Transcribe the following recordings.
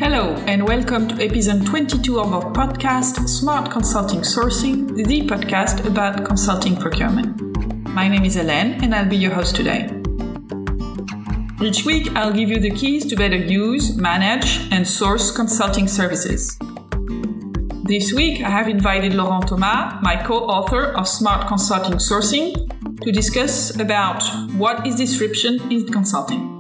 Hello and welcome to episode 22 of our podcast, Smart Consulting Sourcing, the podcast about consulting procurement. My name is Hélène and I'll be your host today. Each week, I'll give you the keys to better use, manage, and source consulting services. This week, I have invited Laurent Thomas, my co-author of Smart Consulting Sourcing, to discuss about what is disruption in consulting.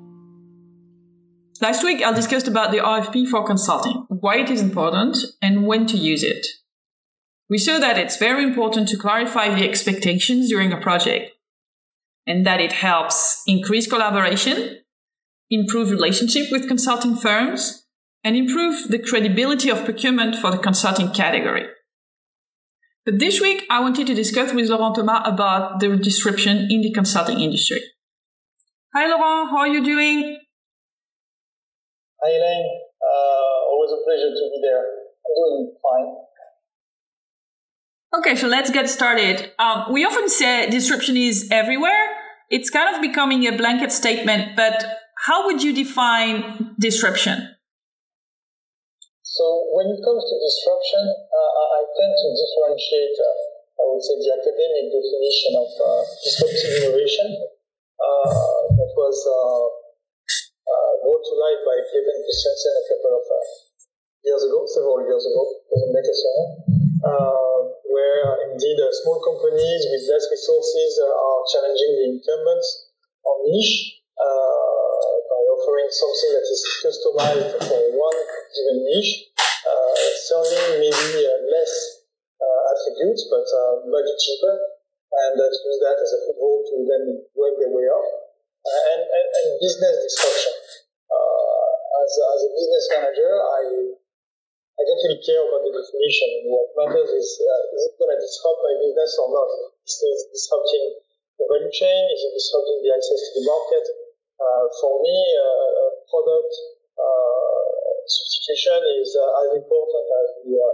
Last week, I discussed about the RFP for consulting, why it is important, and when to use it. We saw that it's very important to clarify the expectations during a project, and that it helps increase collaboration, improve relationship with consulting firms, and improve the credibility of procurement for the consulting category. But this week, I wanted to discuss with Laurent Thomas about the disruption in the consulting industry. Hi Laurent, how are you doing? Hi Elaine, always a pleasure to be there. I'm doing fine. Okay, so let's get started. We often say disruption is everywhere. It's kind of becoming a blanket statement, but how would you define disruption? So when it comes to disruption, I tend to differentiate, I would say, the academic definition of disruptive innovation that was brought to light by Clayton Christensen a couple of several years ago, doesn't make a certain, where indeed small companies with less resources are challenging the incumbents on niche by offering something that is customized for one given niche, selling maybe less attributes but much cheaper, and use that as a foothold to then work their way up. And business disruption. As a business manager, I don't really care about the definition. What matters is it going to disrupt my business or not? Is it disrupting the value chain? Is it disrupting the access to the market? For me, product substitution is as important as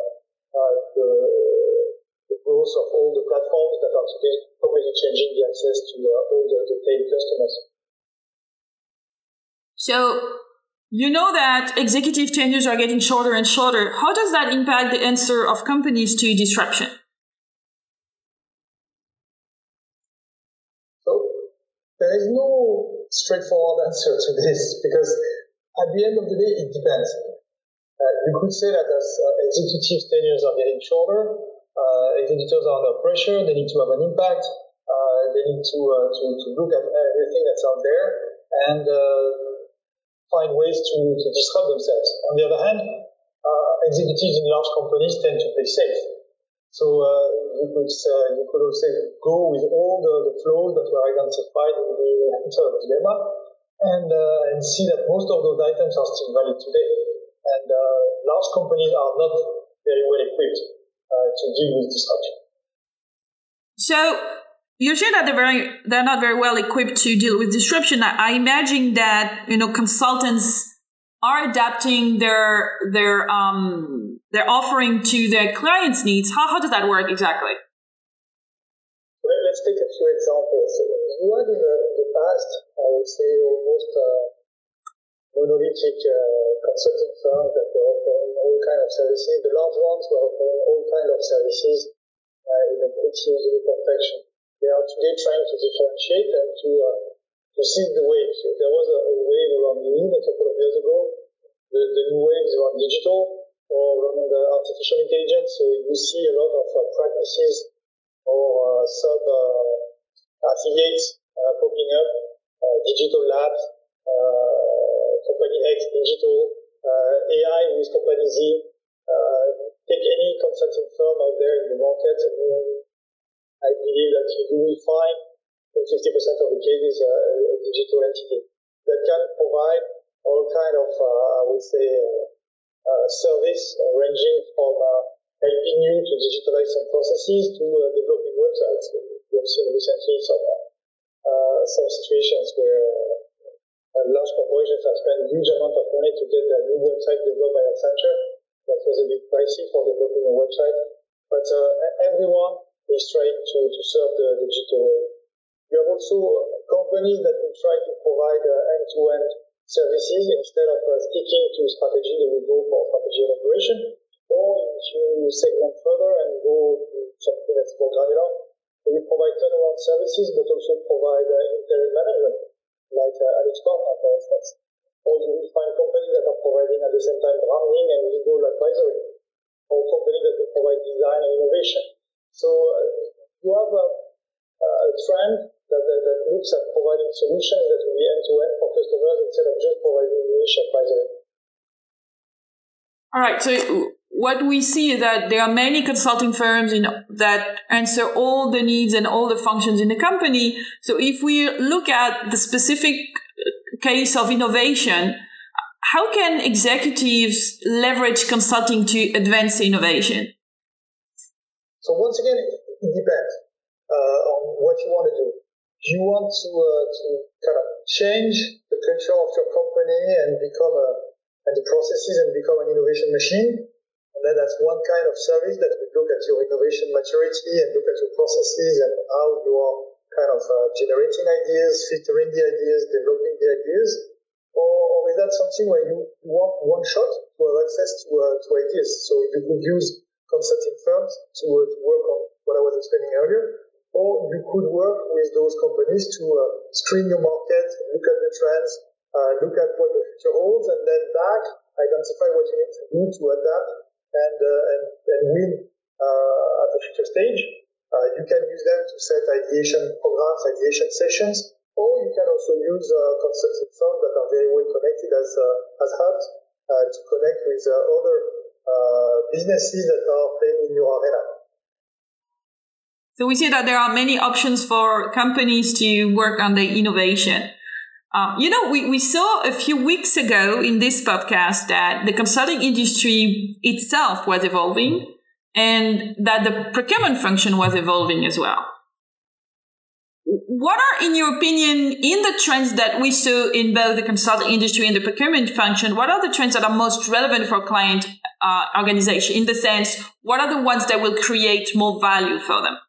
the growth of all the platforms that are today probably changing the access to all the paid customers. So, you know that executive tenures are getting shorter and shorter. How does that impact the answer of companies to disruption? So, there is no straightforward answer to this because at the end of the day, it depends. You could say that as executive tenures are getting shorter, executives are under pressure, they need to have an impact, they need to look at everything that's out there and find ways to disrupt themselves. On the other hand, executives in large companies tend to play safe. So you could also go with all the flaws that were identified in the dilemma and see that most of those items are still valid today. And large companies are not very well equipped to deal with disruption. So you say that they're not very well equipped to deal with disruption. I imagine that consultants are adapting their offering to their clients' needs. How does that work exactly? Let's take a few examples. You had in the past, I would say, almost monolithic consulting firms that were offering all kinds of services. The large ones were offering all kinds of services in a pretty unique confection. They are today trying to differentiate and to seize the wave. So there was a wave around lean a couple of years ago. The new wave is around digital or around artificial intelligence. So you see a lot of practices or sub-affiliates popping up, digital labs, company X digital, AI with company Z. Take any consulting firm out there in the market, I believe that you will find in 50% of the cases a digital entity that can provide all kind of, I would say, service ranging from helping you to digitalize some processes to developing websites. We have seen recently some situations where large corporations have spent a huge amount of money to get their new website developed by Accenture. That was a bit pricey for developing a website. But everyone is trying to serve the digital world. We have also companies that will try to provide end-to-end services. Instead of sticking to strategy, they will go for strategy and operation. Or if you segment further and go to something that's more granular, they will provide turnaround services, but also provide interim management, like AlixPartner, for instance. Or you will find companies that are providing at the same time branding and legal advisory, or companies that will provide design and innovation. So you have a trend that looks at providing solutions that will be end-to-end for customers instead of just providing niche advisory. All right. So what we see is that there are many consulting firms that answer all the needs and all the functions in the company. So if we look at the specific case of innovation, how can executives leverage consulting to advance innovation? So once again, it depends on what you want to do. Do you want to kind of change the culture of your company and and the processes and become an innovation machine? And then that's one kind of service that will look at your innovation maturity and look at your processes and how you are kind of generating ideas, filtering the ideas, developing the ideas. Or is that something where you want one shot to have access to ideas? So you could use consulting firms to work on what I was explaining earlier. Or you could work with those companies to screen your market, look at the trends, look at what the future holds, and then identify what you need to do to adapt and win at the future stage. You can use them to set ideation programs, ideation sessions, or you can also use consulting firms that are very well connected as hubs to connect with other businesses that are playing in your arena. So we see that there are many options for companies to work on the innovation. We saw a few weeks ago in this podcast that the consulting industry itself was evolving and that the procurement function was evolving as well. What are, in your opinion, in the trends that we saw in both the consulting industry and the procurement function, what are the trends that are most relevant for client organization? In the sense, what are the ones that will create more value for them?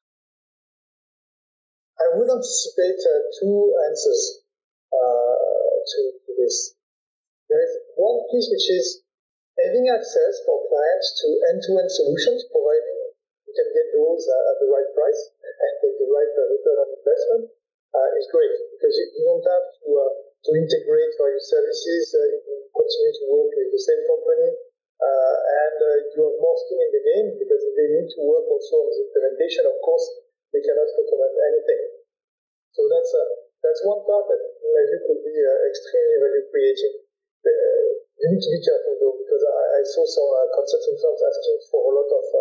I would anticipate two answers to this. There is one piece which is having access for clients to end-to-end solutions, providing you can get those at the right price and with the right return on investment, is great because you don't have to integrate various services. You continue to work with the same company, and you have more skin in the game because if they need to work also on the implementation, of course, they cannot recommend anything. So that's one part that maybe could be extremely value creating. You need to be careful though, because I saw some consulting firms asking for a lot of,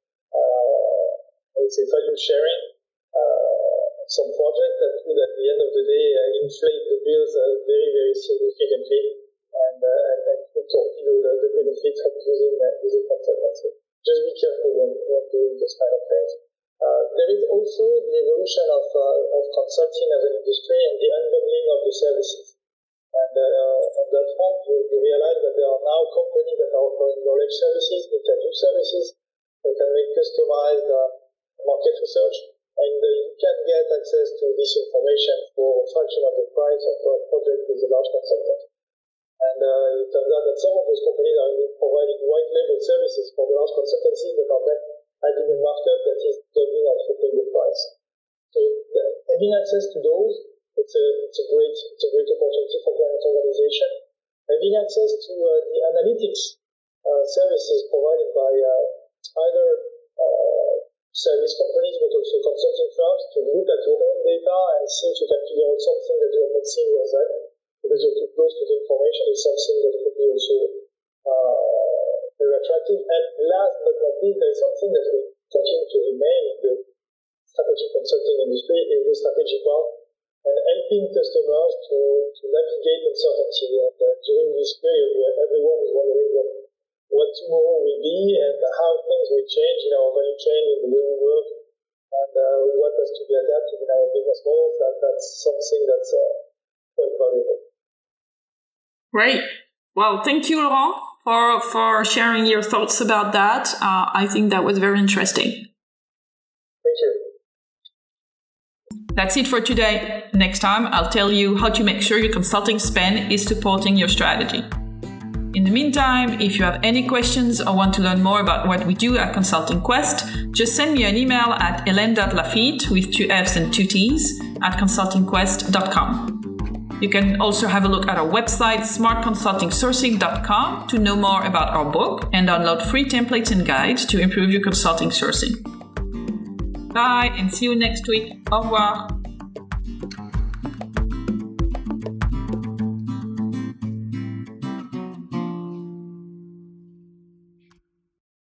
I would say, value sharing. Some projects that could, at the end of the day, inflate the bills very, very significantly and could torpedo the benefits of using consultants. So just be careful when doing this kind of things. There is also the evolution of consulting as an industry and the unbundling of the services. And on that front, you realize that there are now companies that are offering knowledge services, interview services, that can make customized market research, and you can get access to this information for a fraction of the price of a project with a large consultant. And it turns out that some of those companies are providing white label services for the large consultancies that are then adding a markup that is doubling or tripling the price. So having access to those, it's a great opportunity for client organization. Having access to the analytics services provided by either service companies but also consulting firms to look at your own data and see if you can figure out something that you have not seen yourself because you're too close to the information is something that could be also very attractive. And last but not least, there is something that will continue to remain in the strategic consulting industry is the strategy part and helping customers to navigate uncertainty. And during this period where everyone is wondering what tomorrow will be and how things will change in our value chain, in the way we work, and what has to be adapted in our business models, that's something that's quite valuable. Great. Well, thank you, Laurent, for sharing your thoughts about that. I think that was very interesting. Thank you. That's it for today. Next time, I'll tell you how to make sure your consulting spend is supporting your strategy. In the meantime, if you have any questions or want to learn more about what we do at Consulting Quest, just send me an email at hélène.lafitte with 2 F's and 2 T's at consultingquest.com. You can also have a look at our website, smartconsultingsourcing.com, to know more about our book and download free templates and guides to improve your consulting sourcing. Bye and see you next week. Au revoir.